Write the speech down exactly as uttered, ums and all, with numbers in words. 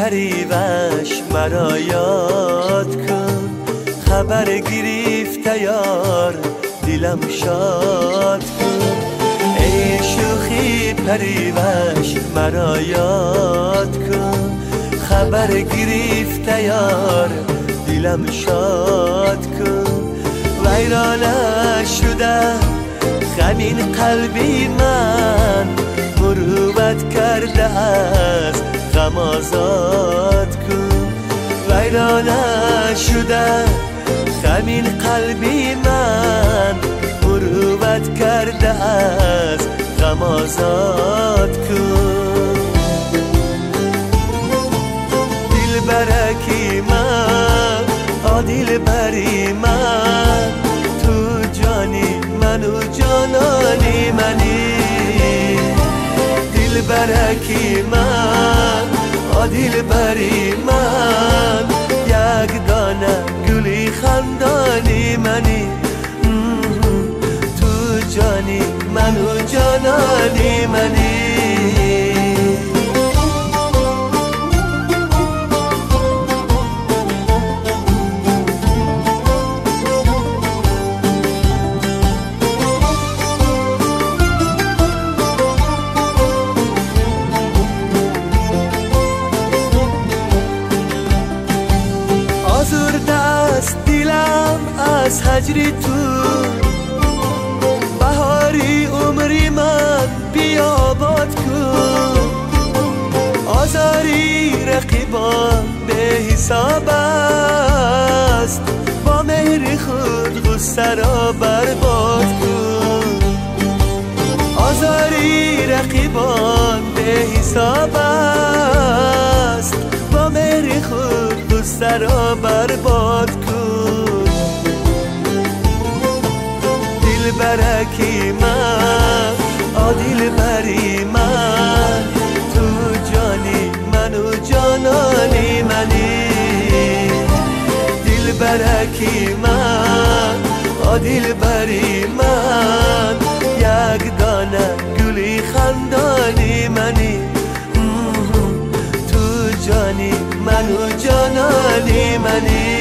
پریوش مرا یاد کن، خبر گرفته یار دلم شاد کن. ای شوخی پریوش مرا یاد کن، خبر گرفته یار دلم شاد کن. ویرانه شده غمین قلبی من، مروت کرده از غم آزاد کن. ویرانه شده غمین قلبی من، مروت کرده از غم آزاد کن. دل برکی من، آدیل بری من، تو جانی منو جانانی منی. دل برکی من، آدیل بری من، یک دانه گلی خندانی منی. تو جانی منو جانانی منی. آزرده است دلم از هجری تو، بهاری عمری من بیا باد کن. آزاری رقیبان به حساب است، با مهر خود غصه را برباد کن. آزاری رقیبان به حساب است، با مهر خود غصه را برباد کن. دل برکی من، آدیل بری من، تو جانی منو جانانی منی. دل برکی من، آدیل بری من، یک دانه گلی خندانی منی. تو جانی منو جانانی منی.